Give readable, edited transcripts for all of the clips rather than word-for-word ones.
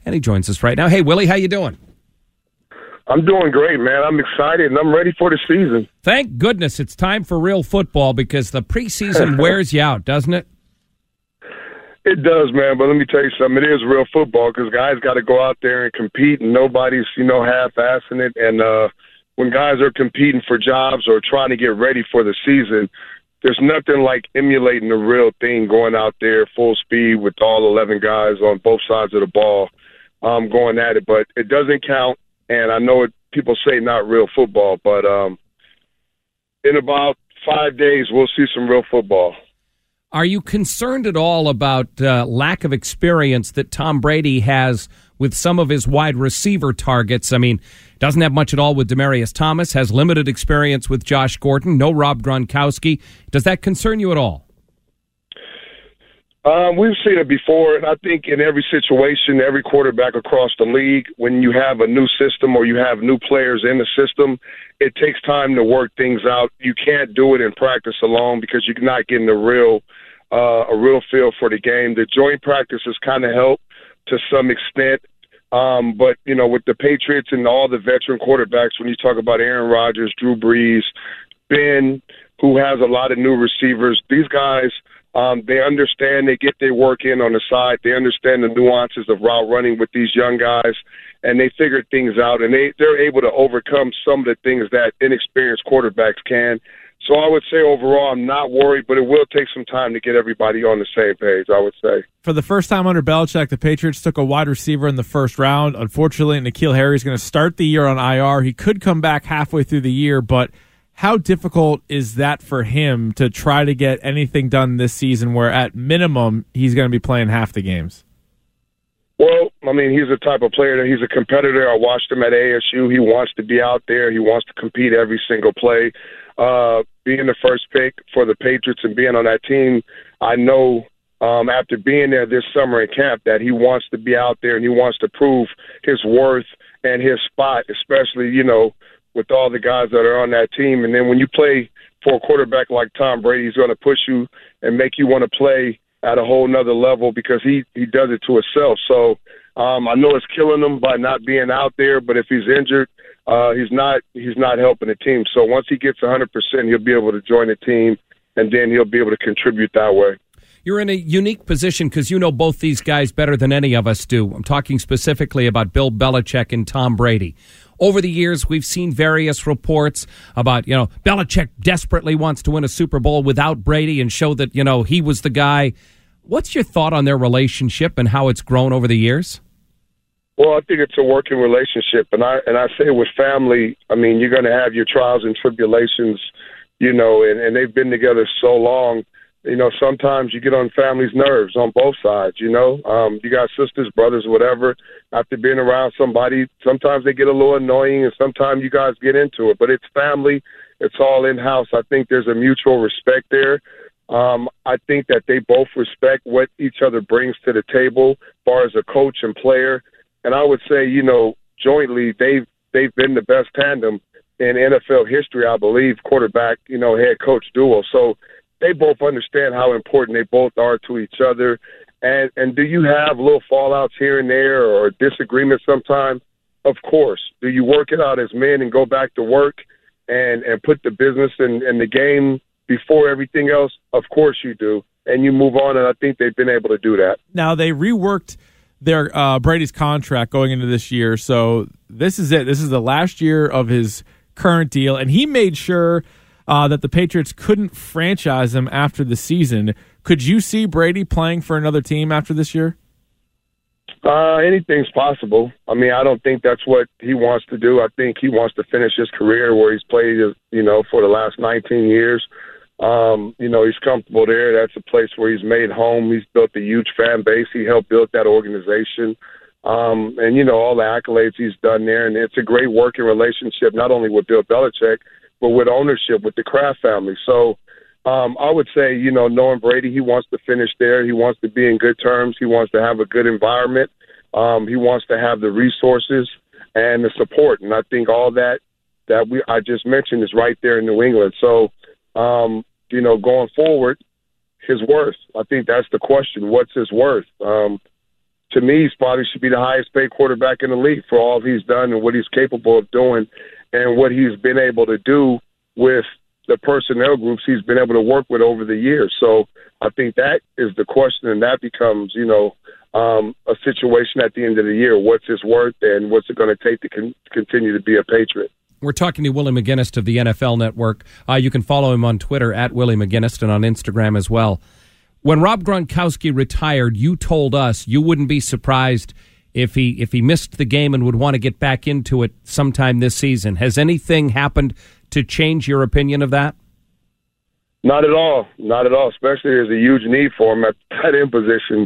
and he joins us right now. Hey, Willie, how you doing? I'm doing great, man. I'm excited, and I'm ready for the season. Thank goodness it's time for real football because the preseason wears you out, doesn't it? It does, man, but let me tell you something. It is real football because guys got to go out there and compete, and nobody's, half-assing it. And when guys are competing for jobs or trying to get ready for the season, there's nothing like emulating the real thing, going out there full speed with all 11 guys on both sides of the ball going at it. But it doesn't count. And I know people say not real football, but in about 5 days, we'll see some real football. Are you concerned at all about lack of experience that Tom Brady has with some of his wide receiver targets? I mean, doesn't have much at all with Demaryius Thomas, has limited experience with Josh Gordon, no Rob Gronkowski. Does that concern you at all? We've seen it before, and I think in every situation, every quarterback across the league, when you have a new system or you have new players in the system, it takes time to work things out. You can't do it in practice alone because you're not getting a real feel for the game. The joint practices kind of help to some extent, but with the Patriots and all the veteran quarterbacks, when you talk about Aaron Rodgers, Drew Brees, Ben, who has a lot of new receivers, these guys. They understand, they get their work in on the side. They understand the nuances of route running with these young guys, and they figure things out, and they're able to overcome some of the things that inexperienced quarterbacks can. So I would say overall I'm not worried, but it will take some time to get everybody on the same page, I would say. For the first time under Belichick, the Patriots took a wide receiver in the first round. Unfortunately, N'Keal Harry is going to start the year on IR. He could come back halfway through the year, but how difficult is that for him to try to get anything done this season where at minimum he's going to be playing half the games? Well, I mean, he's the type of player that he's a competitor. I watched him at ASU. He wants to be out there. He wants to compete every single play. Being the first pick for the Patriots and being on that team, I know after being there this summer in camp that he wants to be out there and he wants to prove his worth and his spot, especially, with all the guys that are on that team. And then when you play for a quarterback like Tom Brady, he's going to push you and make you want to play at a whole nother level because he does it to himself. So I know it's killing him by not being out there, but if he's injured, he's not helping the team. So once he gets 100%, he'll be able to join the team, and then he'll be able to contribute that way. You're in a unique position because you know both these guys better than any of us do. I'm talking specifically about Bill Belichick and Tom Brady. Over the years, we've seen various reports about, Belichick desperately wants to win a Super Bowl without Brady and show that, he was the guy. What's your thought on their relationship and how it's grown over the years? Well, I think it's a working relationship. And I say with family, I mean, you're going to have your trials and tribulations, and they've been together so long. Sometimes you get on family's nerves on both sides, you got sisters, brothers, whatever. After being around somebody, sometimes they get a little annoying and sometimes you guys get into it. But it's family. It's all in-house. I think there's a mutual respect there. I think that they both respect what each other brings to the table as far as a coach and player. And I would say, jointly, they've been the best tandem in NFL history, I believe, quarterback, head coach duo. So they both understand how important they both are to each other. And do you have little fallouts here and there or disagreements sometimes? Of course. Do you work it out as men and go back to work and put the business and the game before everything else? Of course you do. And you move on, and I think they've been able to do that. Now, they reworked their Brady's contract going into this year, so this is it. This is the last year of his current deal, and he made sure that the Patriots couldn't franchise him after the season. Could you see Brady playing for another team after this year? Anything's possible. I mean, I don't think that's what he wants to do. I think he wants to finish his career where he's played, for the last 19 years. He's comfortable there. That's a place where he's made home. He's built a huge fan base. He helped build that organization. And all the accolades he's done there. And it's a great working relationship, not only with Bill Belichick, but with ownership, with the Kraft family. So I would say, knowing Brady, he wants to finish there. He wants to be in good terms. He wants to have a good environment. He wants to have the resources and the support. And I think all that I just mentioned is right there in New England. So, going forward, his worth, I think that's the question. What's his worth? to me, he probably should be the highest paid quarterback in the league for all he's done and what he's capable of doing and what he's been able to do with the personnel groups he's been able to work with over the years. So I think that is the question, and that becomes, a situation at the end of the year. What's his worth and what's it going to take to continue to be a Patriot? We're talking to Willie McGinest of the NFL Network. You can follow him on Twitter at Willie McGinest and on Instagram as well. When Rob Gronkowski retired, you told us you wouldn't be surprised if he missed the game and would want to get back into it sometime this season. Has anything happened to change your opinion of that? Not at all. Not at all. Especially there's a huge need for him at the tight end position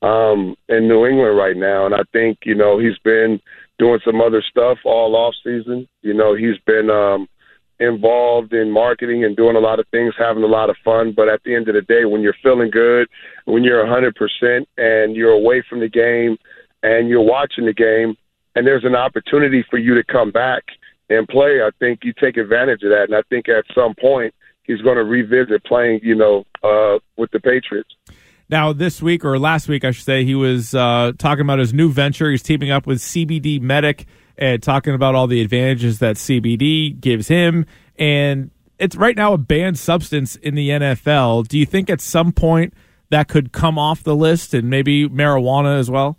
in New England right now. And I think, he's been doing some other stuff all off season. He's been involved in marketing and doing a lot of things, having a lot of fun. But at the end of the day, when you're feeling good, when you're 100% and you're away from the game and you're watching the game and there's an opportunity for you to come back and play, I think you take advantage of that. And I think at some point he's going to revisit playing, with the Patriots. Now, this week, or last week, I should say, he was talking about his new venture. He's teaming up with CBD Medic and talking about all the advantages that CBD gives him. And it's right now a banned substance in the NFL. Do you think at some point that could come off the list, and maybe marijuana as well?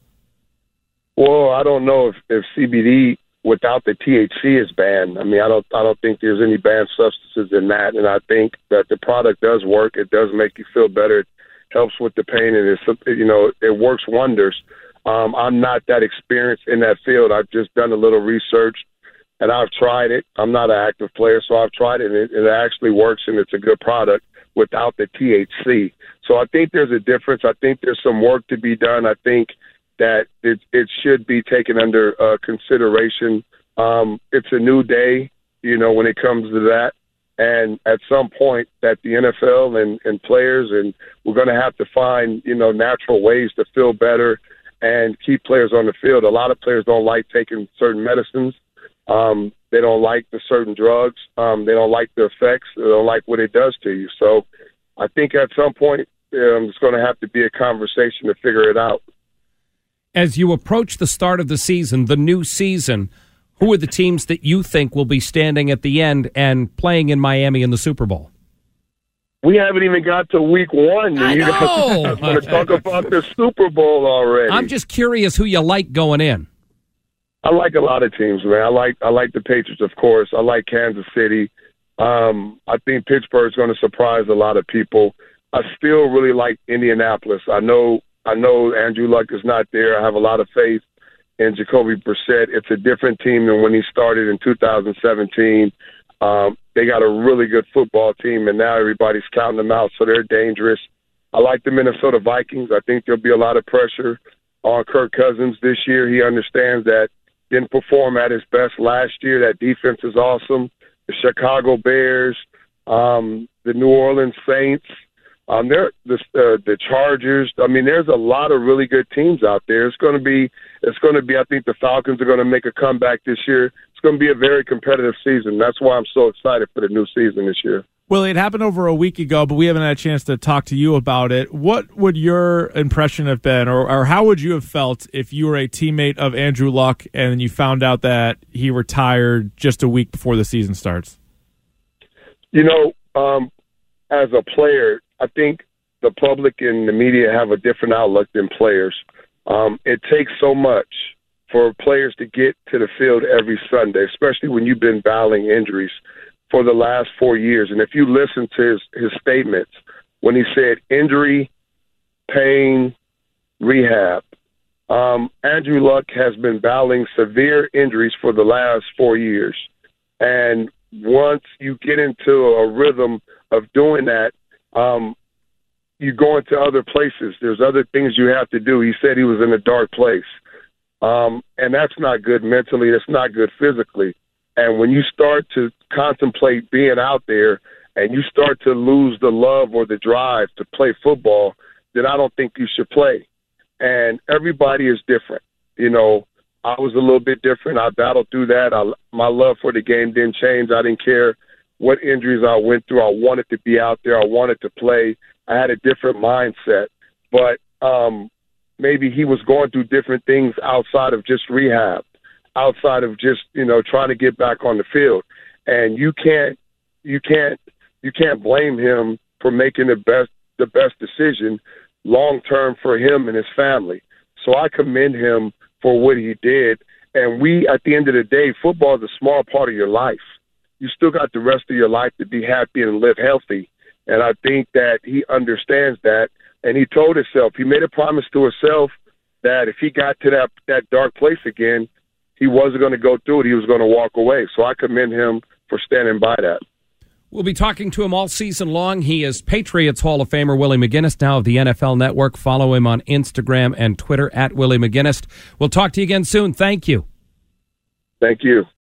Well, I don't know if CBD without the THC is banned. I mean, I don't think there's any banned substances in that. And I think that the product does work. It does make you feel better. It helps with the pain, and it works wonders. I'm not that experienced in that field. I've just done a little research, and I've tried it. I'm not an active player, so I've tried it, and it actually works, and it's a good product without the THC. So I think there's a difference. I think there's some work to be done. I think that it should be taken under consideration. It's a new day, when it comes to that. And at some point that the NFL and players, and we're going to have to find, natural ways to feel better and keep players on the field. A lot of players don't like taking certain medicines. They don't like the certain drugs. They don't like the effects. They don't like what it does to you. So I think at some point it's going to have to be a conversation to figure it out. As you approach the start of the season, the new season, who are the teams that you think will be standing at the end and playing in Miami in the Super Bowl? We haven't even got to week one. I know. I want to talk about the Super Bowl already. I'm just curious who you like going in. I like a lot of teams, man. I like the Patriots, of course. I like Kansas City. I think Pittsburgh's going to surprise a lot of people. I still really like Indianapolis. I know Andrew Luck is not there. I have a lot of faith in Jacoby Brissett. It's a different team than when he started in 2017. They got a really good football team, and now everybody's counting them out, so they're dangerous. I like the Minnesota Vikings. I think there'll be a lot of pressure on Kirk Cousins this year. He understands that didn't perform at his best last year. That defense is awesome. The Chicago Bears, the New Orleans Saints, the Chargers. I mean, there's a lot of really good teams out there. It's going to be. I think the Falcons are going to make a comeback this year. It's going to be a very competitive season. That's why I'm so excited for the new season this year. Well, it happened over a week ago, but we haven't had a chance to talk to you about it. What would your impression have been, or how would you have felt if you were a teammate of Andrew Luck and you found out that he retired just a week before the season starts? As a player, I think the public and the media have a different outlook than players. It takes so much for players to get to the field every Sunday, especially when you've been battling injuries for the last 4 years. And if you listen to his statements, when he said injury, pain, rehab, Andrew Luck has been battling severe injuries for the last 4 years. And once you get into a rhythm of doing that, you go into other places. There's other things you have to do. He said he was in a dark place. And that's not good mentally. That's not good physically. And when you start to contemplate being out there and you start to lose the love or the drive to play football, then I don't think you should play. And everybody is different. I was a little bit different. I battled through that. My love for the game didn't change. I didn't care what injuries I went through. I wanted to be out there. I wanted to play. I had a different mindset. But maybe he was going through different things outside of just rehab, outside of just, trying to get back on the field. And you can't blame him for making the best decision long term for him and his family. So I commend him for what he did. And at the end of the day, football is a small part of your life. You still got the rest of your life to be happy and live healthy. And I think that he understands that. And he told himself, he made a promise to himself that if he got to that dark place again, he wasn't going to go through it. He was going to walk away. So I commend him for standing by that. We'll be talking to him all season long. He is Patriots Hall of Famer Willie McGinest, now of the NFL Network. Follow him on Instagram and Twitter at Willie McGinest. We'll talk to you again soon. Thank you. Thank you.